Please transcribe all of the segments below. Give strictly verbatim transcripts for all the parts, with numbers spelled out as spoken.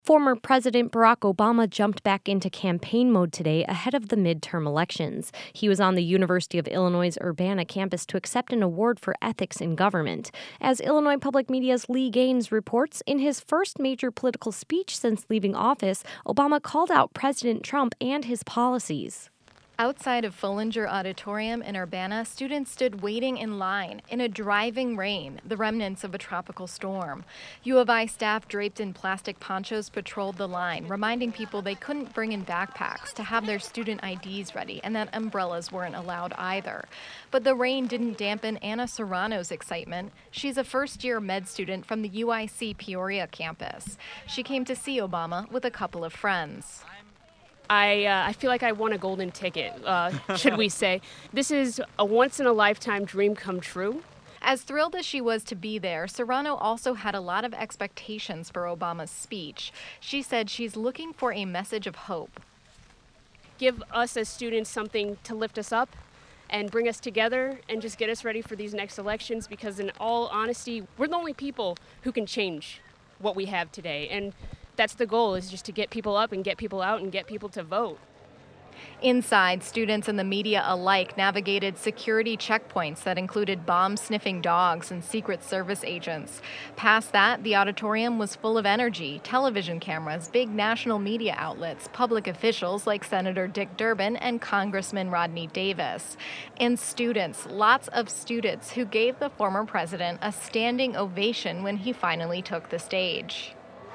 Former President Barack Obama jumped back into campaign mode today ahead of the midterm elections. He was on the University of Illinois' Urbana campus to accept an award for ethics in government. As Illinois Public Media's Lee Gaines reports, in his first major political speech since leaving office, Obama called out President Trump and his policies. Outside of Follinger Auditorium in Urbana, students stood waiting in line in a driving rain, the remnants of a tropical storm. U of I staff draped in plastic ponchos patrolled the line, reminding people they couldn't bring in backpacks to have their student I Ds ready and that umbrellas weren't allowed either. But the rain didn't dampen Anna Serrano's excitement. She's a first-year med student from the U I C Peoria campus. She came to see Obama with a couple of friends. I, uh, I feel like I won a golden ticket, uh, should we say. This is a once-in-a-lifetime dream come true. As thrilled as she was to be there, Serrano also had a lot of expectations for Obama's speech. She said she's looking for a message of hope. Give us as students something to lift us up and bring us together and just get us ready for these next elections, because in all honesty, we're the only people who can change what we have today. And that's the goal, is just to get people up and get people out and get people to vote. Inside, students and the media alike navigated security checkpoints that included bomb-sniffing dogs and Secret Service agents. Past that, the auditorium was full of energy, television cameras, big national media outlets, public officials like Senator Dick Durbin and Congressman Rodney Davis, and students, lots of students who gave the former president a standing ovation when he finally took the stage.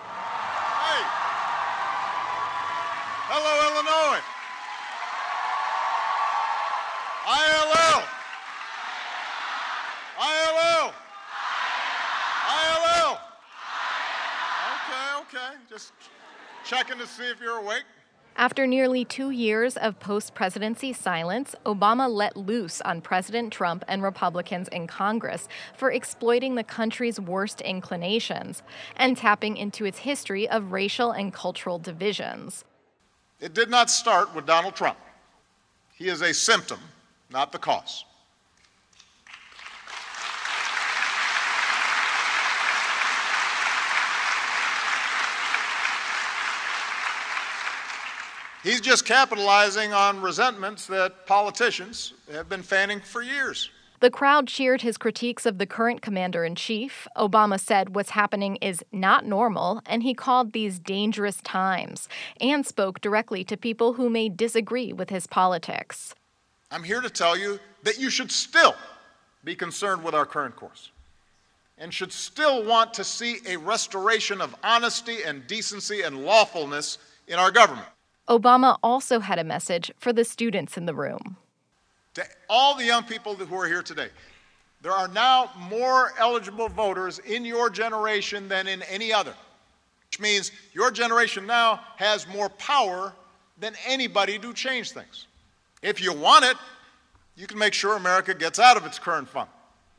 Hello, Illinois. I L L. I L L. I L L. Okay, okay. Just checking to see if you're awake. After nearly two years of post-presidency silence, Obama let loose on President Trump and Republicans in Congress for exploiting the country's worst inclinations and tapping into its history of racial and cultural divisions. It did not start with Donald Trump. He is a symptom, not the cause. He's just capitalizing on resentments that politicians have been fanning for years. The crowd cheered his critiques of the current commander-in-chief. Obama said what's happening is not normal, and he called these dangerous times, and spoke directly to people who may disagree with his politics. I'm here to tell you that you should still be concerned with our current course, and should still want to see a restoration of honesty and decency and lawfulness in our government. Obama also had a message for the students in the room. To all the young people who are here today, there are now more eligible voters in your generation than in any other, which means your generation now has more power than anybody to change things. If you want it, you can make sure America gets out of its current funk.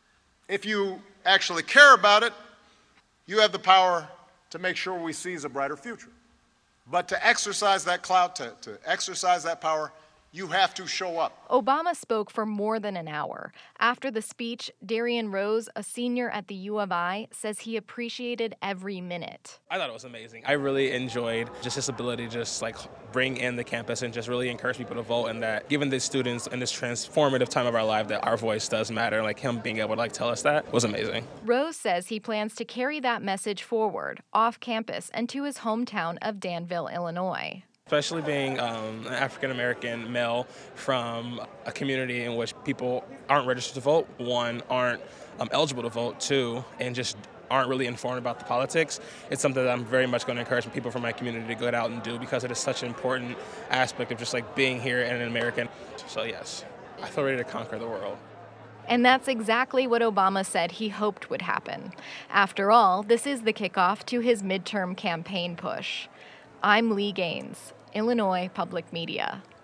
If you actually care about it, you have the power to make sure we seize a brighter future. But to exercise that clout, to, to exercise that power, you have to show up. Obama spoke for more than an hour. After the speech, Darian Rose, a senior at the U of I, says he appreciated every minute. I thought it was amazing. I really enjoyed just his ability to just like bring in the campus and just really encourage people to vote, and that given the students in this transformative time of our life that our voice does matter, like him being able to like tell us that was amazing. Rose says he plans to carry that message forward off campus and to his hometown of Danville, Illinois. Especially being um, an African-American male from a community in which people aren't registered to vote, one, aren't um, eligible to vote, two, and just aren't really informed about the politics. It's something that I'm very much going to encourage people from my community to go out and do, because it is such an important aspect of just like being here and an American. So yes, I feel ready to conquer the world. And that's exactly what Obama said he hoped would happen. After all, this is the kickoff to his midterm campaign push. I'm Lee Gaines, Illinois Public Media.